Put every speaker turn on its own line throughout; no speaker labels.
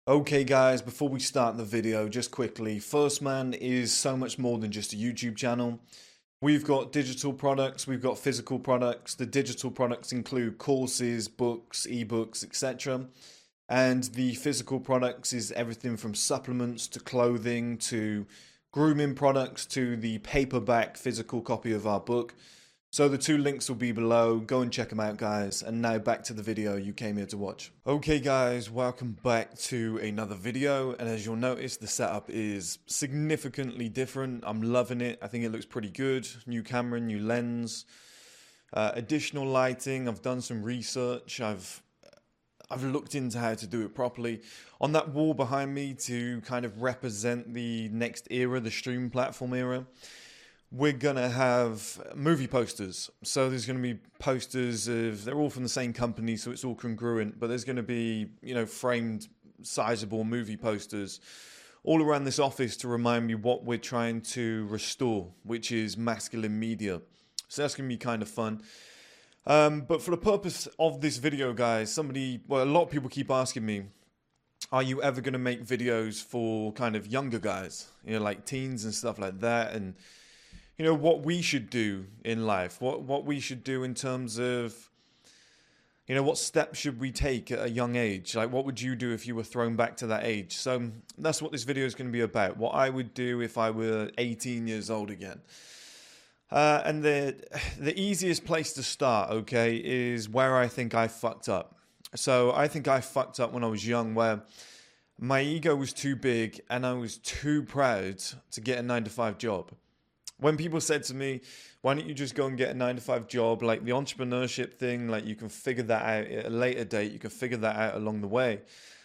Okay guys, before we start the video, just quickly, First Man is so much more than just a YouTube channel. We've got digital products, we've got physical products. The digital products include courses, books, ebooks, etc. And the physical products is everything from supplements to clothing to grooming products to the paperback physical copy of our book. So the two links will be below. Go and check them out, guys. And now back to the video you came here to watch. Okay, guys, welcome back to another video. And as you'll notice, the setup is significantly different. I'm loving it. I think it looks pretty good. New camera, new lens, additional lighting. I've done some research. I've looked into how to do it properly. On that wall behind me, to kind of represent the next era, the stream platform era, we're gonna have movie posters. So there's gonna be posters of, they're all from the same company, so it's all congruent, but there's gonna be, framed, sizable movie posters all around this office to remind me what we're trying to restore, which is masculine media. So that's gonna be kind of fun. But for the purpose of this video, guys, a lot of people keep asking me, are you ever gonna make videos for kind of younger guys, like teens and stuff like that, and what we should do in life, what we should do in terms of, what steps should we take at a young age? Like, what would you do if you were thrown back to that age? So that's what this video is going to be about. What I would do if I were 18 years old again. And the easiest place to start, okay, is where I think I fucked up. So I think I fucked up when I was young, where my ego was too big and I was too proud to get a 9-to-5 job. When people said to me, why don't you just go and get a 9-to-5 job, like the entrepreneurship thing, like you can figure that out at a later date, you can figure that out along the way.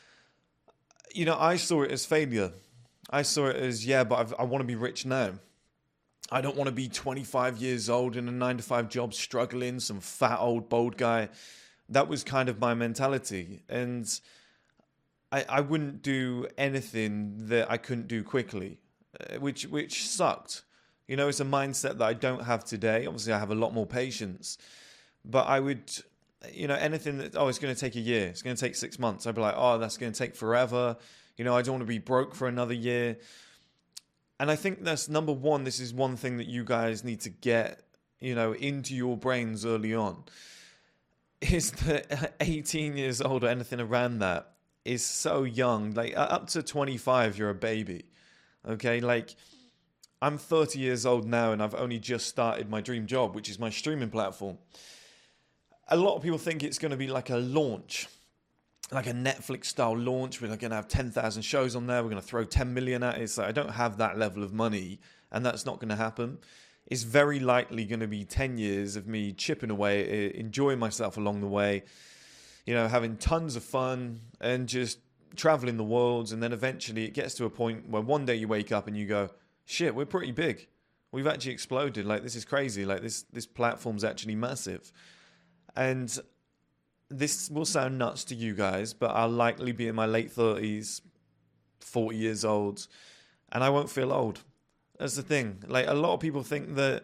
I saw it as failure. I saw it as, yeah, but I want to be rich now. I don't want to be 25 years old in a 9-to-5 job struggling, some fat old bald guy. That was kind of my mentality. And I wouldn't do anything that I couldn't do quickly, which sucked. It's a mindset that I don't have today. Obviously, I have a lot more patience. But I would, anything that, it's going to take a year. It's going to take 6 months. I'd be like, that's going to take forever. I don't want to be broke for another year. And I think that's number one. This is one thing that you guys need to get, into your brains early on. Is that 18 years old or anything around that is so young. Like, up to 25, you're a baby. Okay? Like, I'm 30 years old now and I've only just started my dream job, which is my streaming platform. A lot of people think it's going to be like a launch, like a Netflix style launch. We're going to have 10,000 shows on there. We're going to throw 10 million at it. So I don't have that level of money and that's not going to happen. It's very likely going to be 10 years of me chipping away, enjoying myself along the way, having tons of fun and just traveling the world. And then eventually it gets to a point where one day you wake up and you go, shit, we're pretty big. We've actually exploded. Like, this is crazy. Like, this platform's actually massive. And this will sound nuts to you guys, but I'll likely be in my late 30s, 40 years old, and I won't feel old. That's the thing. Like, a lot of people think that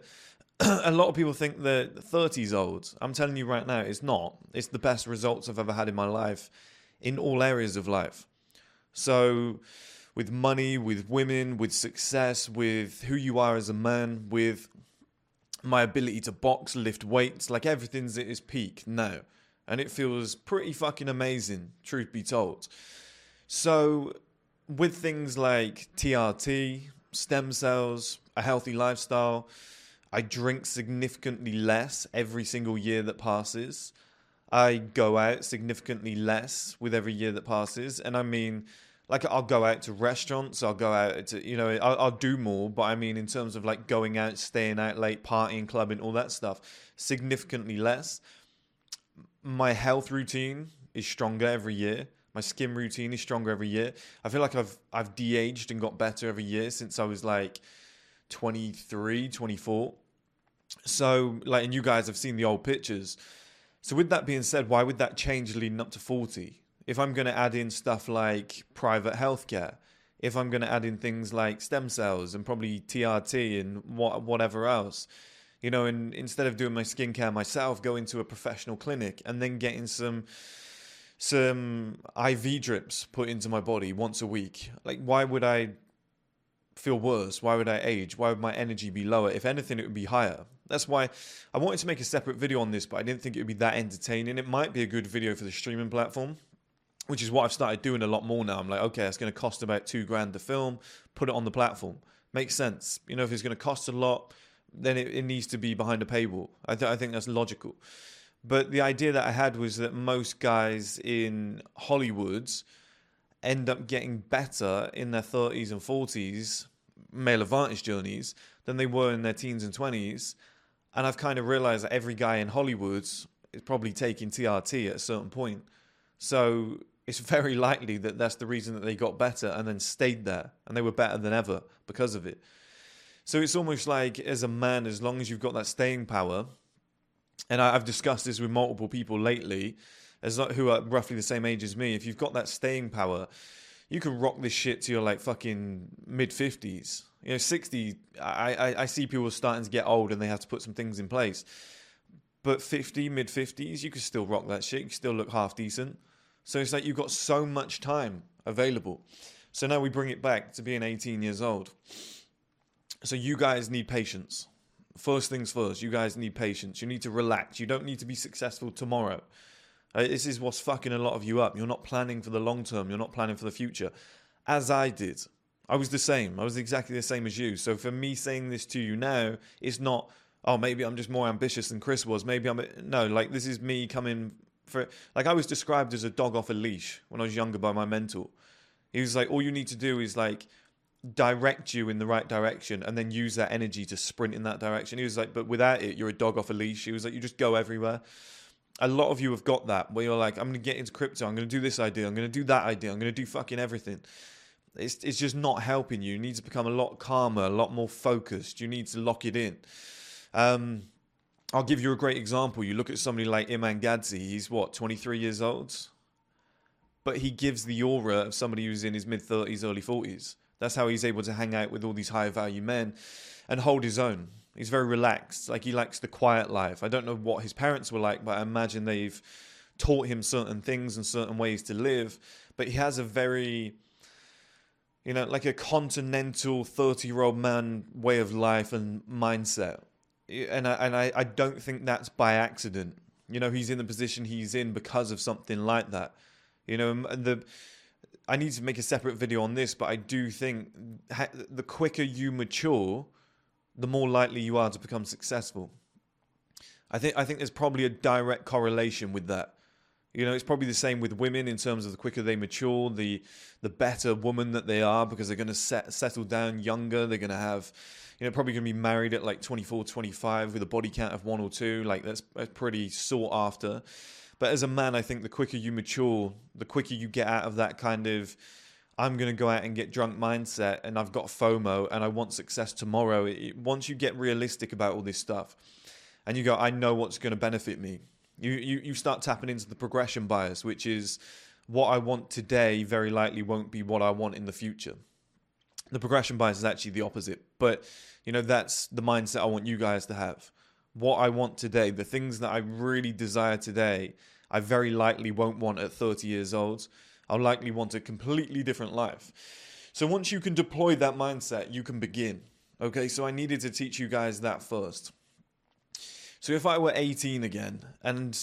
30's old. I'm telling you right now, it's not. It's the best results I've ever had in my life, in all areas of life. So, with money, with women, with success, with who you are as a man, with my ability to box, lift weights, like everything's at its peak now. And it feels pretty fucking amazing, truth be told. So, with things like TRT, stem cells, a healthy lifestyle, I drink significantly less every single year that passes. I go out significantly less with every year that passes. And I mean, like, I'll go out to restaurants, I'll go out to, I'll do more, but I mean in terms of like going out, staying out late, partying, clubbing, all that stuff, significantly less. My health routine is stronger every year. My skin routine is stronger every year. I feel like I've de-aged and got better every year since I was like 23, 24. So, like, and you guys have seen the old pictures. So with that being said, why would that change leading up to 40? If I'm going to add in stuff like private healthcare, if I'm going to add in things like stem cells and probably TRT and whatever else, and instead of doing my skincare myself, go into a professional clinic and then getting some some IV drips put into my body once a week, like, why would I feel worse? Why would I age? Why would my energy be lower? If anything, it would be higher. That's why I wanted to make a separate video on this, but I didn't think it would be that entertaining. It might be a good video for the streaming platform, which is what I've started doing a lot more now. I'm like, okay, it's going to cost about $2,000 to film, put it on the platform. Makes sense. You know, if it's going to cost a lot, then it needs to be behind a paywall. I think that's logical. But the idea that I had was that most guys in Hollywoods end up getting better in their 30s and 40s, male advantage journeys, than they were in their teens and 20s. And I've kind of realized that every guy in Hollywoods is probably taking TRT at a certain point. So it's very likely that that's the reason that they got better and then stayed there. And they were better than ever because of it. So it's almost like, as a man, as long as you've got that staying power, and I've discussed this with multiple people lately, who are roughly the same age as me, if you've got that staying power, you can rock this shit to your like fucking mid-50s. You know, 60, I see people starting to get old and they have to put some things in place. But 50, mid-50s, you can still rock that shit. You can still look half decent. So it's like you've got so much time available. So now we bring it back to being 18 years old. So you guys need patience. First things first, you guys need patience. You need to relax. You don't need to be successful tomorrow. This is what's fucking a lot of you up. You're not planning for the long term. You're not planning for the future. As I did. I was the same. I was exactly the same as you. So for me saying this to you now, it's not, oh, maybe I'm just more ambitious than Chris was. No, like, this is me coming for, like, I was described as a dog off a leash when I was younger by my mentor. He was like, all you need to do is like direct you in the right direction and then use that energy to sprint in that direction. He was like, but without it, you're a dog off a leash. He was like, you just go everywhere. A lot of you have got that, where you're like, I'm going to get into crypto. I'm going to do this idea. I'm going to do that idea. I'm going to do fucking everything. It's just not helping you. You need to become a lot calmer, a lot more focused. You need to lock it in. I'll give you a great example. You look at somebody like Iman Gadzhi. He's what, 23 years old? But he gives the aura of somebody who's in his mid-30s, early 40s. That's how he's able to hang out with all these high-value men and hold his own. He's very relaxed. Like, he likes the quiet life. I don't know what his parents were like, but I imagine they've taught him certain things and certain ways to live. But he has a very, you know, like a continental 30-year-old man way of life and mindset. And I don't think that's by accident. You know, he's in the position he's in because of something like that. You know, and I need to make a separate video on this, but I do think the quicker you mature, the more likely you are to become successful. I think there's probably a direct correlation with that. You know, it's probably the same with women in terms of the quicker they mature, the better woman that they are, because they're going to settle down younger. They're going to have, you know, probably going to be married at like 24, 25 with a body count of 1 or 2. Like, that's pretty sought after. But as a man, I think the quicker you mature, the quicker you get out of that kind of, I'm going to go out and get drunk mindset, and I've got FOMO and I want success tomorrow. Once you get realistic about all this stuff and you go, I know what's going to benefit me. You start tapping into the progression bias, which is what I want today very likely won't be what I want in the future. The progression bias is actually the opposite. But, you know, that's the mindset I want you guys to have. What I want today, the things that I really desire today, I very likely won't want at 30 years old. I'll likely want a completely different life. So once you can deploy that mindset, you can begin. Okay, so I needed to teach you guys that first. So if I were 18 again, and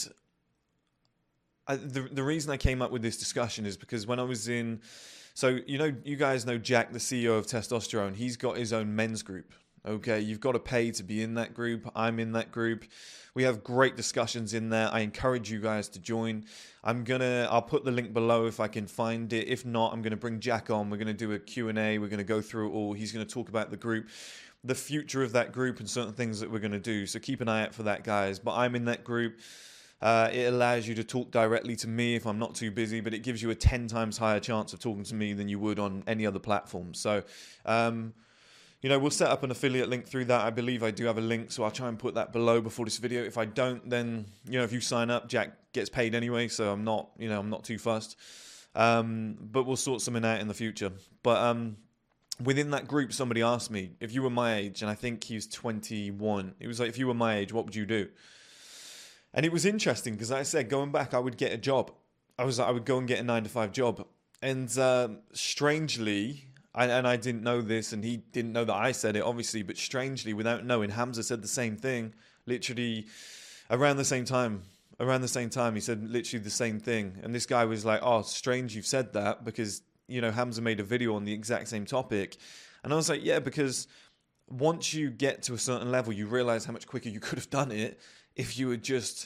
the reason I came up with this discussion is because when I was in, so you know, you guys know Jack, the CEO of Testosterone. He's got his own men's group. Okay, you've got to pay to be in that group. I'm in that group. We have great discussions in there. I encourage you guys to join. I'll put the link below if I can find it. If not, I'm going to bring Jack on. We're going to do a Q&A. We're going to go through it all. He's going to talk about the group, the future of that group, and certain things that we're going to do. So keep an eye out for that, guys. But I'm in that group. It allows you to talk directly to me if I'm not too busy, but it gives you a 10 times higher chance of talking to me than you would on any other platform. So, you know, we'll set up an affiliate link through that. I believe I do have a link, so I'll try and put that below before this video. If I don't, then, you know, if you sign up, Jack gets paid anyway, so I'm not too fussed. But we'll sort something out in the future. But within that group, somebody asked me, if you were my age, and I think he was 21, he was like, if you were my age, what would you do? And it was interesting because I said, going back, I would get a job. I would go and get a 9 to 5 job. And strangely, I didn't know this, and he didn't know that I said it, obviously, but strangely, without knowing, Hamza said the same thing, literally around the same time. Around the same time, he said literally the same thing. And this guy was like, oh, strange you've said that, because, you know, Hamza made a video on the exact same topic. And I was like, yeah, because once you get to a certain level, you realize how much quicker you could have done it if you had just,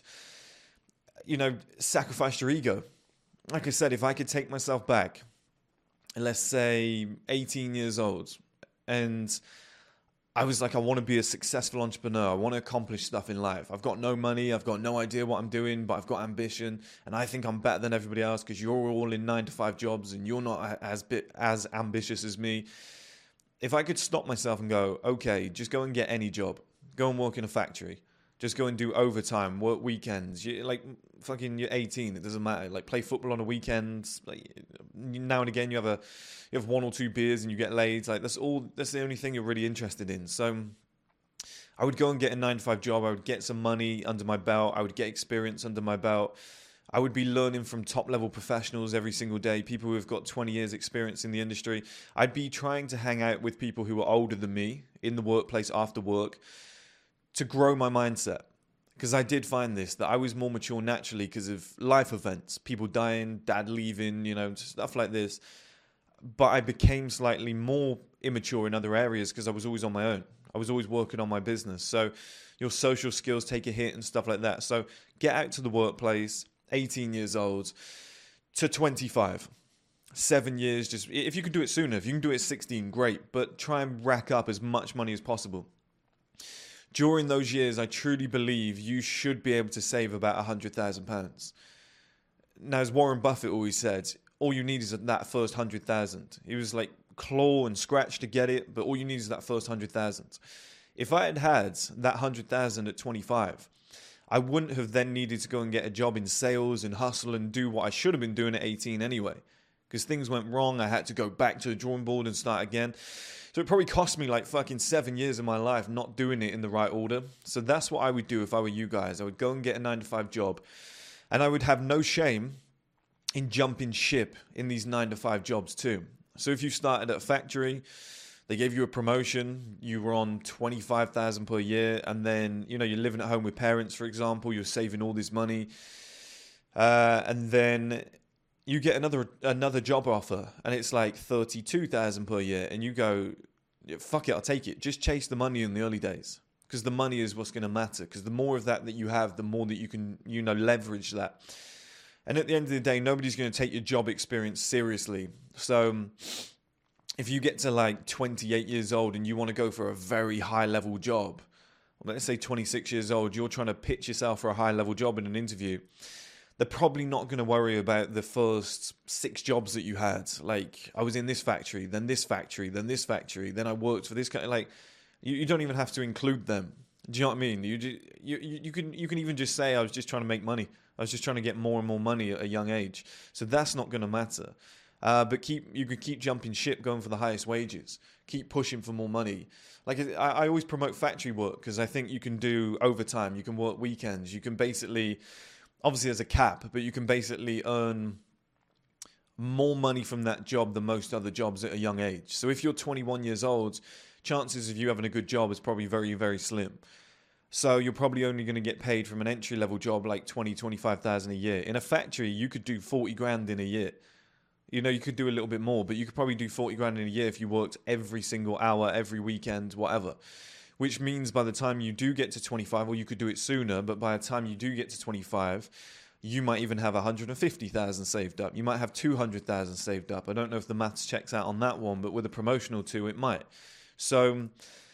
you know, sacrificed your ego. Like I said, if I could take myself back, let's say 18 years old, and I was like, I want to be a successful entrepreneur. I want to accomplish stuff in life. I've got no money. I've got no idea what I'm doing, but I've got ambition. And I think I'm better than everybody else because you're all in 9 to 5 jobs and you're not as ambitious as me. If I could stop myself and go, okay, just go and get any job. Go and work in a factory. Just go and do overtime, work weekends. You're 18. It doesn't matter. Like, play football on a weekend. Like, now and again, you have 1 or 2 beers and you get laid. Like, that's the only thing you're really interested in. So, I would go and get a 9 to 5 job. I would get some money under my belt. I would get experience under my belt. I would be learning from top level professionals every single day. People who have got 20 years experience in the industry. I'd be trying to hang out with people who are older than me in the workplace after work, to grow my mindset. Because I did find this, that I was more mature naturally because of life events, people dying, dad leaving, you know, stuff like this. But I became slightly more immature in other areas because I was always on my own. I was always working on my business. So your social skills take a hit and stuff like that. So get out to the workplace, 18 years old to 25. 7 years, just if you can do it sooner, if you can do it at 16, great. But try and rack up as much money as possible. During those years, I truly believe you should be able to save about £100,000. Now, as Warren Buffett always said, all you need is that first 100,000. He was like, claw and scratch to get it, but all you need is that first 100,000. If I had had that 100,000 at 25, I wouldn't have then needed to go and get a job in sales and hustle and do what I should have been doing at 18 anyway. Because things went wrong, I had to go back to the drawing board and start again. So it probably cost me like fucking 7 years of my life not doing it in the right order. So that's what I would do if I were you guys. I would go and get a 9 to 5 job. And I would have no shame in jumping ship in these 9 to 5 jobs too. So if you started at a factory, they gave you a promotion, you were on 25,000 per year, and then, you know, you're living at home with parents, for example, you're saving all this money, and then you get another job offer, and it's like 32,000 per year, and you go, fuck it, I'll take it. Just chase the money in the early days, because the money is what's going to matter. Because the more of that you have, the more that you can, you know, leverage that. And at the end of the day, nobody's going to take your job experience seriously. So if you get to like 28 years old and you want to go for a very high level job, let's say 26 years old, you're trying to pitch yourself for a high level job in an interview, they're probably not going to worry about the first 6 jobs that you had. Like, I was in this factory, then this factory, then this factory, then I worked for this kind of, like, you don't even have to include them. Do you know what I mean? You can even just say, I was just trying to make money. I was just trying to get more and more money at a young age. So that's not going to matter. But you could keep jumping ship, going for the highest wages. Keep pushing for more money. Like, I always promote factory work because I think you can do overtime. You can work weekends. You can basically, obviously there's a cap, but you can basically earn more money from that job than most other jobs at a young age. So if you're 21 years old, chances of you having a good job is probably very, very slim. So you're probably only going to get paid from an entry-level job like 25,000 a year. In a factory, you could do 40 grand in a year. You know, you could do a little bit more, but you could probably do 40 grand in a year if you worked every single hour, every weekend, whatever. Which means by the time you do get to 25, or you could do it sooner, but by the time you do get to 25, you might even have 150,000 saved up. You might have 200,000 saved up. I don't know if the maths checks out on that one, but with a promotional too, it might. So,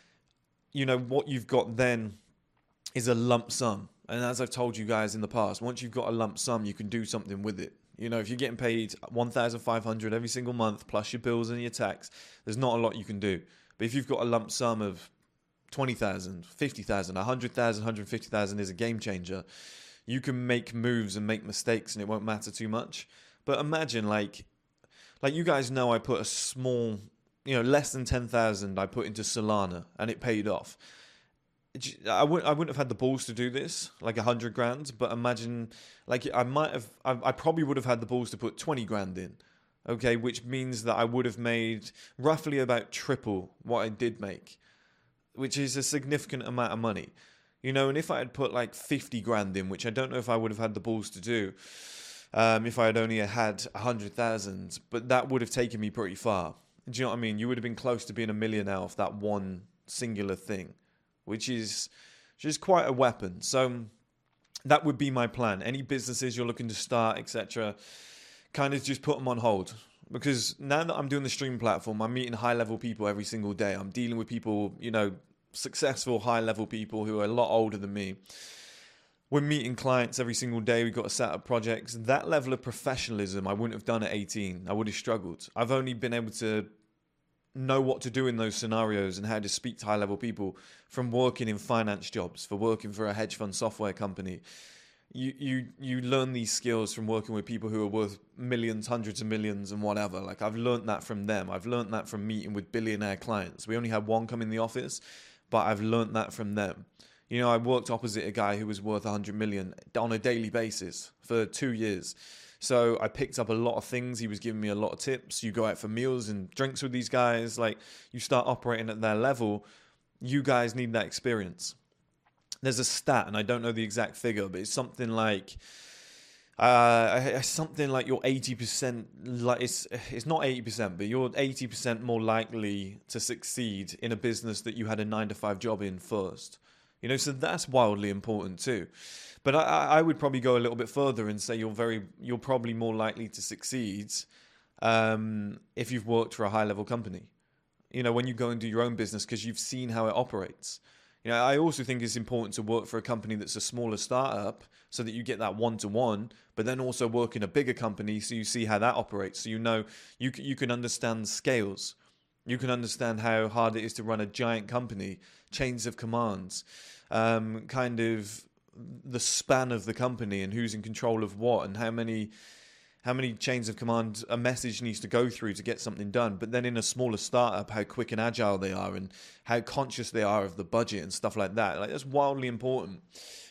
you know, what you've got then is a lump sum. And as I've told you guys in the past, once you've got a lump sum, you can do something with it. You know, if you're getting paid 1,500 every single month, plus your bills and your tax, there's not a lot you can do. But if you've got a lump sum of 20,000, 50,000, 100,000, 150,000 is a game changer. You can make moves and make mistakes and it won't matter too much. But imagine, like you guys know, I put a small, you know, less than 10,000 I put into Solana and it paid off. I wouldn't have had the balls to do this, like 100 grand. But imagine, like I probably would have had the balls to put 20 grand in. Okay, which means that I would have made roughly about triple what I did make, which is a significant amount of money. And if I had put like 50 grand in, which I don't know if I would have had the balls to do, if I had only had 100,000, but that would have taken me pretty far. Do you know what I mean? You would have been close to being a millionaire off that one singular thing, which is just quite a weapon. So that would be my plan. Any businesses you're looking to start, etc., kind of just put them on hold. Because now that I'm doing the stream platform, I'm meeting high-level people every single day. I'm dealing with people, successful high-level people who are a lot older than me. We're meeting clients every single day. We've got to set up projects. That level of professionalism I wouldn't have done at 18. I would have struggled. I've only been able to know what to do in those scenarios and how to speak to high-level people from working in finance jobs, for working for a hedge fund software company. You learn these skills from working with people who are worth millions, hundreds of millions and whatever. Like, I've learned that from them. I've learned that from meeting with billionaire clients. We only had one come in the office, but I've learned that from them. I worked opposite a guy who was worth 100 million on a daily basis for 2 years. So I picked up a lot of things. He was giving me a lot of tips. You go out for meals and drinks with these guys. Like, you start operating at their level. You guys need that experience. There's a stat, and I don't know the exact figure, but it's something like you're 80%, like it's not 80%, but you're 80% more likely to succeed in a business that you had a 9-to-5 job in first. So that's wildly important too. But I would probably go a little bit further and say you're probably more likely to succeed if you've worked for a high-level company. When you go and do your own business, because you've seen how it operates. I also think it's important to work for a company that's a smaller startup so that you get that one-to-one, but then also work in a bigger company so you see how that operates. So you can understand scales. You can understand how hard it is to run a giant company, chains of commands, kind of the span of the company and who's in control of what and how many chains of command a message needs to go through to get something done. But then in a smaller startup, how quick and agile they are and how conscious they are of the budget and stuff like that. Like, that's wildly important.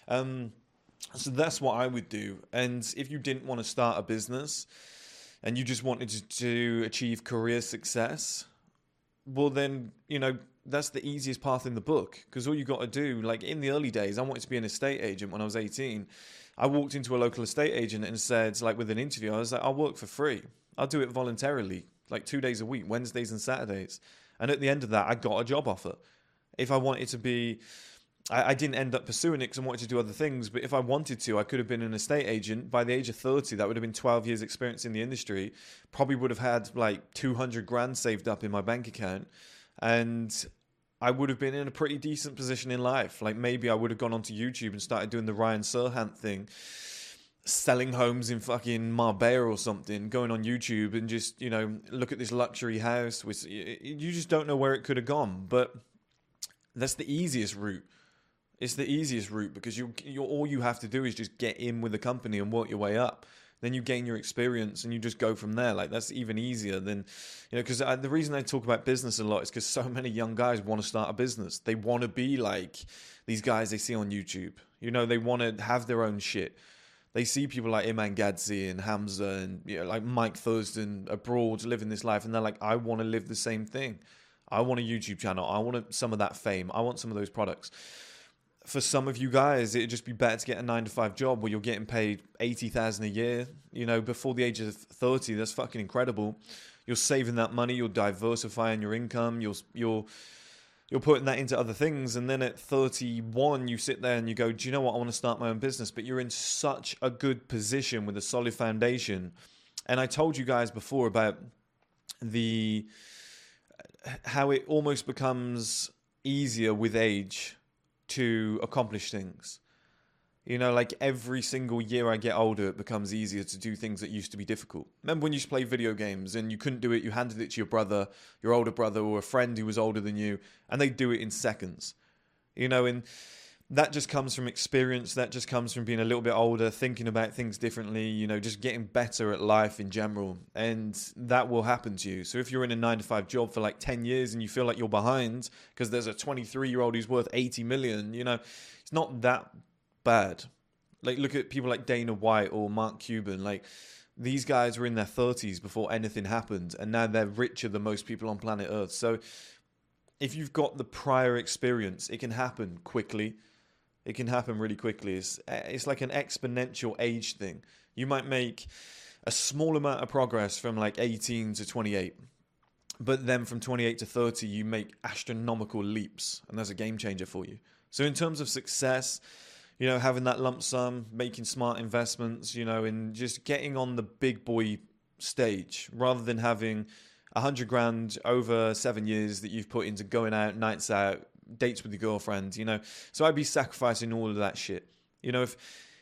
So that's what I would do. And if you didn't want to start a business and you just wanted to achieve career success, well then, that's the easiest path in the book, because all you got to do, like in the early days, I wanted to be an estate agent when I was 18. I walked into a local estate agent and said, like with an interview, I was like, I'll work for free. I'll do it voluntarily, like 2 days a week, Wednesdays and Saturdays. And at the end of that, I got a job offer. If I wanted to be, I didn't end up pursuing it because I wanted to do other things. But if I wanted to, I could have been an estate agent. By the age of 30, that would have been 12 years experience in the industry. Probably would have had like 200 grand saved up in my bank account. And I would have been in a pretty decent position in life. Like, maybe I would have gone onto YouTube and started doing the Ryan Serhant thing, selling homes in fucking Marbella or something, going on YouTube and just, look at this luxury house. Which you just don't know where it could have gone. But that's the easiest route. It's the easiest route because you all you have to do is just get in with the company and work your way up. Then you gain your experience and you just go from there. Like, that's even easier than, because the reason I talk about business a lot is because so many young guys want to start a business. They want to be like these guys they see on YouTube. They want to have their own shit. They see people like Iman Gadzhi and Hamza and like Mike Thurston abroad living this life, and they're like, I want to live the same thing. I want a YouTube channel. I want some of that fame. I want some of those products. For some of you guys, it'd just be better to get a 9-to-5 job where you're getting paid $80,000 a year. Before the age of 30, that's fucking incredible. You're saving that money. You're diversifying your income. You're putting that into other things. And then at 31, you sit there and you go, do you know what? I want to start my own business. But you're in such a good position with a solid foundation. And I told you guys before about how it almost becomes easier with age to accomplish things. Like every single year I get older, it becomes easier to do things that used to be difficult. Remember when you used to play video games and you couldn't do it, you handed it to your brother, your older brother, or a friend who was older than you, and they'd do it in seconds. And that just comes from experience. That just comes from being a little bit older, thinking about things differently, you know, just getting better at life in general. And that will happen to you. So if you're in a 9 to 5 job for like 10 years and you feel like you're behind because there's a 23-year-old who's worth 80 million, you know, it's not that bad. Like, look at people like Dana White or Mark Cuban. Like, these guys were in their 30s before anything happened, and now they're richer than most people on planet Earth. So if you've got the prior experience, it can happen quickly. It can happen really quickly. It's like an exponential age thing. You might make a small amount of progress from like 18 to 28. But then from 28 to 30, you make astronomical leaps. And that's a game changer for you. So in terms of success, you know, having that lump sum, making smart investments, you know, and just getting on the big boy stage rather than having 100 grand over 7 years that you've put into going out, nights out, dates with your girlfriend, you know. So I'd be sacrificing all of that shit. You know, if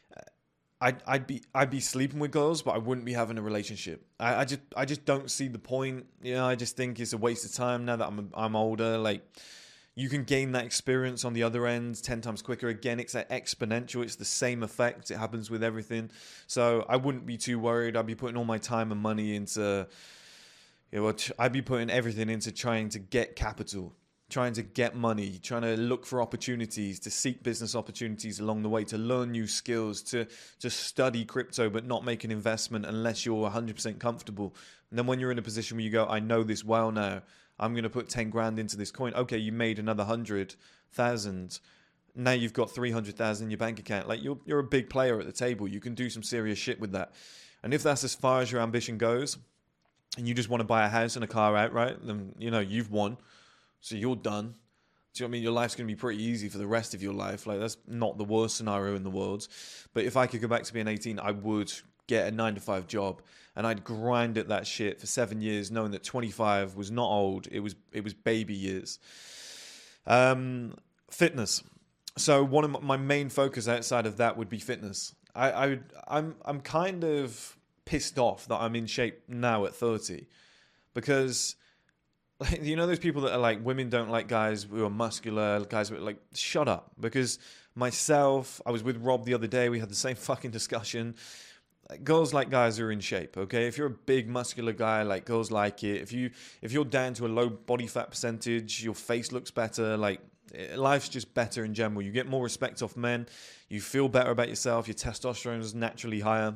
I'd be sleeping with girls, but I wouldn't be having a relationship. I just don't see the point. You know, I just think it's a waste of time now that I'm older. Like, you can gain that experience on the other end 10 times quicker. Again, it's exponential. It's the same effect. It happens with everything. So I wouldn't be too worried. I'd be putting all my time and money into, you know, I'd be putting everything into trying to get capital, trying to get money, trying to look for opportunities, to seek business opportunities along the way, to learn new skills, to study crypto but not make an investment unless you're 100% comfortable. And then when you're in a position where you go, I know this well now, I'm going to put 10 grand into this coin. Okay, you made another 100,000. Now you've got 300,000 in your bank account. Like, you're a big player at the table. You can do some serious shit with that. And if that's as far as your ambition goes, and you just want to buy a house and a car outright, then, you know, you've won. So you're done. Do you know what I mean? Your life's going to be pretty easy for the rest of your life. Like, that's not the worst scenario in the world. But if I could go back to being 18, I would get a 9 to 5 job, and I'd grind at that shit for 7 years, knowing that 25 was not old. It was baby years. Fitness. So one of my main focus outside of that would be fitness. I'm kind of pissed off that I'm in shape now at 30, because, you know, those people that are like, women don't like guys who are muscular, guys who are like, shut up. Because myself, I was with Rob the other day, we had the same fucking discussion. Girls like guys who are in shape, okay? If you're a big muscular guy, like, girls like it. If you're down to a low body fat percentage, your face looks better, like, life's just better in general. You get more respect off men, you feel better about yourself, your testosterone is naturally higher.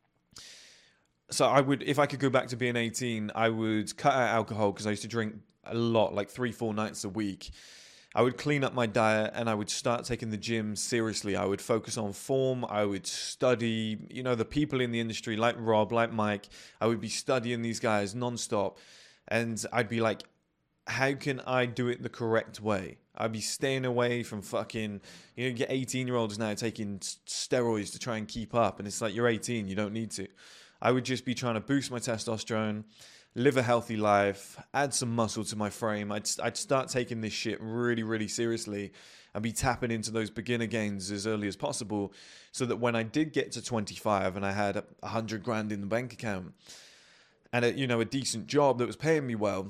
So I would, if I could go back to being 18, I would cut out alcohol, because I used to drink a lot, like 3-4 nights a week. I would clean up my diet, and I would start taking the gym seriously. I would focus on form. I would study, you know, the people in the industry like Rob, like Mike. I would be studying these guys nonstop, and I'd be like, how can I do it the correct way? I'd be staying away from fucking, you know, you get 18-year-olds now taking steroids to try and keep up, and it's like, you're 18, you don't need to. I would just be trying to boost my testosterone, live a healthy life, add some muscle to my frame. I'd start taking this shit really, really seriously and be tapping into those beginner gains as early as possible, so that when I did get to 25 and I had 100 grand in the bank account and a decent job that was paying me well,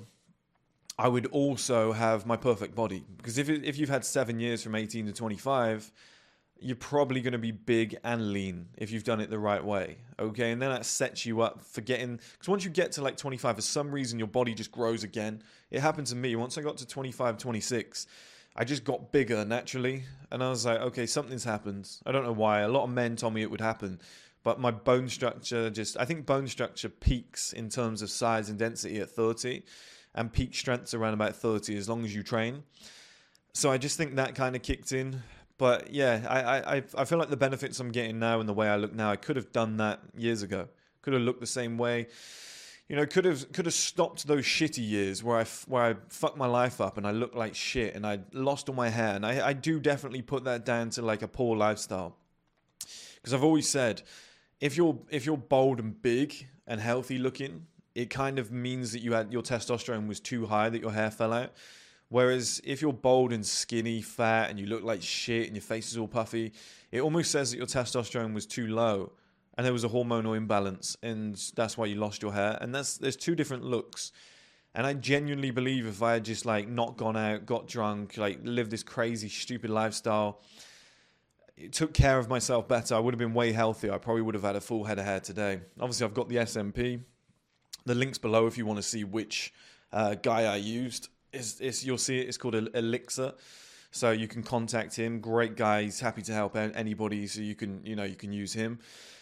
I would also have my perfect body. Because if you've had 7 years from 18 to 25, you're probably going to be big and lean if you've done it the right way, okay? And then that sets you up for getting... Because once you get to like 25, for some reason, your body just grows again. It happened to me. Once I got to 25, 26, I just got bigger naturally. And I was like, okay, something's happened. I don't know why. A lot of men told me it would happen. But my bone structure I think bone structure peaks in terms of size and density at 30. And peak strength's around about 30 as long as you train. So I just think that kind of kicked in. But yeah, I feel like the benefits I'm getting now and the way I look now, I could have done that years ago. Could have looked the same way. You know, could have stopped those shitty years where I fucked my life up and I looked like shit and I lost all my hair. And I do definitely put that down to like a poor lifestyle. Because I've always said, if you're bold and big and healthy looking, it kind of means that your testosterone was too high, that your hair fell out. Whereas if you're bold and skinny, fat, and you look like shit and your face is all puffy, it almost says that your testosterone was too low and there was a hormonal imbalance, and that's why you lost your hair. And there's two different looks. And I genuinely believe if I had just like not gone out, got drunk, like lived this crazy, stupid lifestyle, took care of myself better, I would have been way healthier. I probably would have had a full head of hair today. Obviously, I've got the SMP. The link's below if you want to see which guy I used. You'll see it. It's called Elixir. So you can contact him. Great guy. He's happy to help anybody. So you can use him.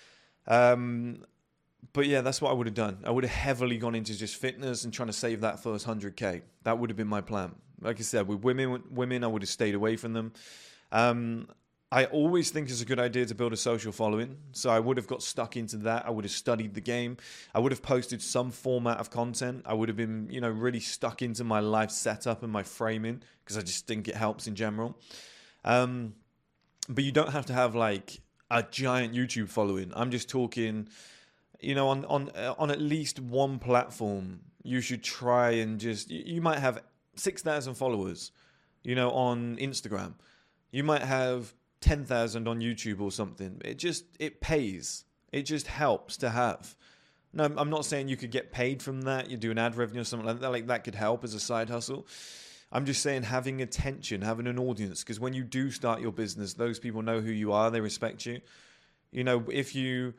But yeah, that's what I would have done. I would have heavily gone into just fitness and trying to save that first 100K. That would have been my plan. Like I said, with women, I would have stayed away from them. I always think it's a good idea to build a social following. So I would have got stuck into that. I would have studied the game. I would have posted some format of content. I would have been, really stuck into my life setup and my framing because I just think it helps in general. But you don't have to have like a giant YouTube following. I'm just talking, on at least one platform, you should try and you might have 6,000 followers, on Instagram. You might have 10,000 on YouTube or something. It pays. It just helps to have. No, I'm not saying you could get paid from that. You do an ad revenue or something like that. Like that could help as a side hustle. I'm just saying having attention, having an audience, because when you do start your business, those people know who you are. They respect you. If you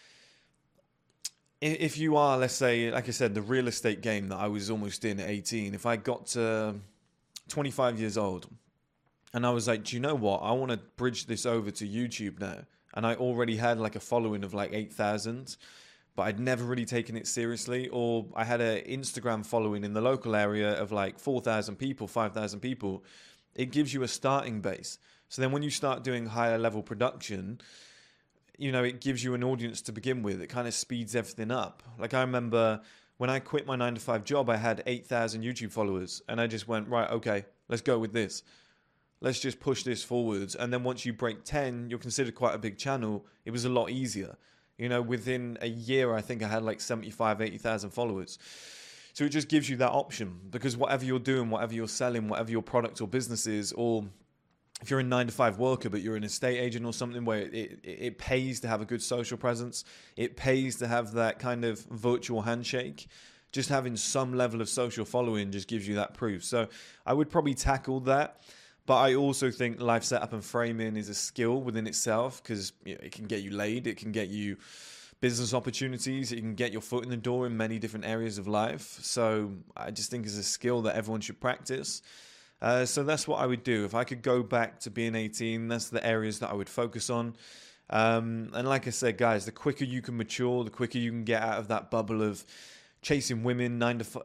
are, let's say, like I said, the real estate game that I was almost in at 18, if I got to 25 years old, and I was like, do you know what? I want to bridge this over to YouTube now. And I already had like a following of like 8,000, but I'd never really taken it seriously. Or I had an Instagram following in the local area of like 4,000 people, 5,000 people. It gives you a starting base. So then when you start doing higher level production, it gives you an audience to begin with. It kind of speeds everything up. Like I remember when I quit my 9-to-5 job, I had 8,000 YouTube followers. And I just went, right, okay, let's go with this. Let's just push this forwards. And then once you break 10, you're considered quite a big channel. It was a lot easier. Within a year, I think I had like 75, 80,000 followers. So it just gives you that option because whatever you're doing, whatever you're selling, whatever your product or business is, or if you're a 9-to-5 worker, but you're an estate agent or something where it pays to have a good social presence, it pays to have that kind of virtual handshake. Just having some level of social following just gives you that proof. So I would probably tackle that. But I also think life setup and framing is a skill within itself because it can get you laid, it can get you business opportunities, it can get your foot in the door in many different areas of life. So I just think it's a skill that everyone should practice. So that's what I would do. If I could go back to being 18, that's the areas that I would focus on. And like I said, guys, the quicker you can mature, the quicker you can get out of that bubble of chasing women,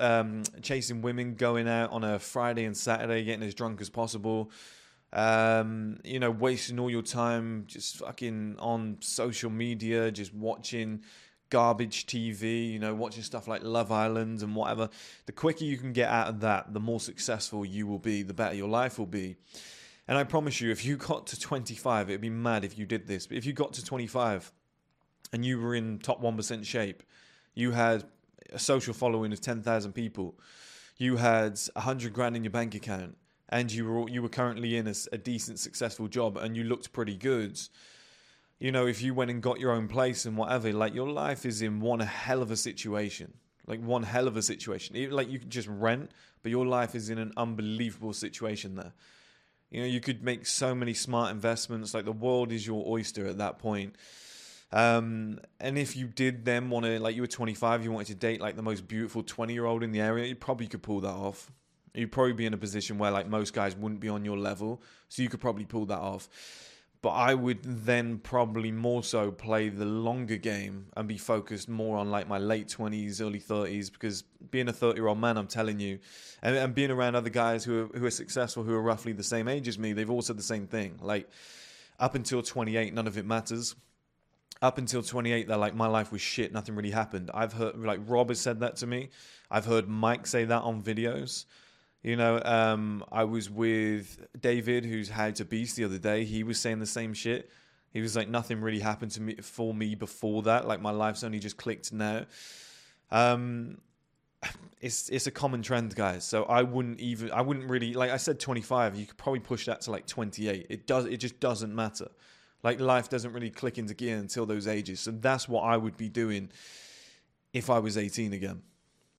going out on a Friday and Saturday, getting as drunk as possible, wasting all your time just fucking on social media, just watching garbage TV, watching stuff like Love Island and whatever. The quicker you can get out of that, the more successful you will be, the better your life will be. And I promise you, if you got to 25, it'd be mad if you did this, but if you got to 25 and you were in top 1% shape, you had a social following of 10,000 people, you had 100 grand in your bank account, and you were currently in a decent, successful job, and you looked pretty good. If you went and got your own place and whatever, like your life is in one hell of a situation. Like one hell of a situation. Like you could just rent, but your life is in an unbelievable situation there. You could make so many smart investments. Like the world is your oyster at that point. And if you did then want to, like you were 25, you wanted to date like the most beautiful 20-year-old in the area, you probably could pull that off. You'd probably be in a position where like most guys wouldn't be on your level, so you could probably pull that off. But I would then probably more so play the longer game and be focused more on like my late 20s, early 30s, because being a 30-year-old man, I'm telling you, and being around other guys who are successful, who are roughly the same age as me, they've all said the same thing. Like up until 28, none of it matters. Up until 28, they're like, my life was shit, nothing really happened. I've heard, like, Rob has said that to me. I've heard Mike say that on videos. I was with David, who's How to Beast, the other day. He was saying the same shit. He was like, nothing really happened for me before that. Like, my life's only just clicked now. It's a common trend, guys. So I wouldn't really, like I said, 25. You could probably push that to like 28. It just doesn't matter. Like life doesn't really click into gear until those ages. So that's what I would be doing if I was 18 again.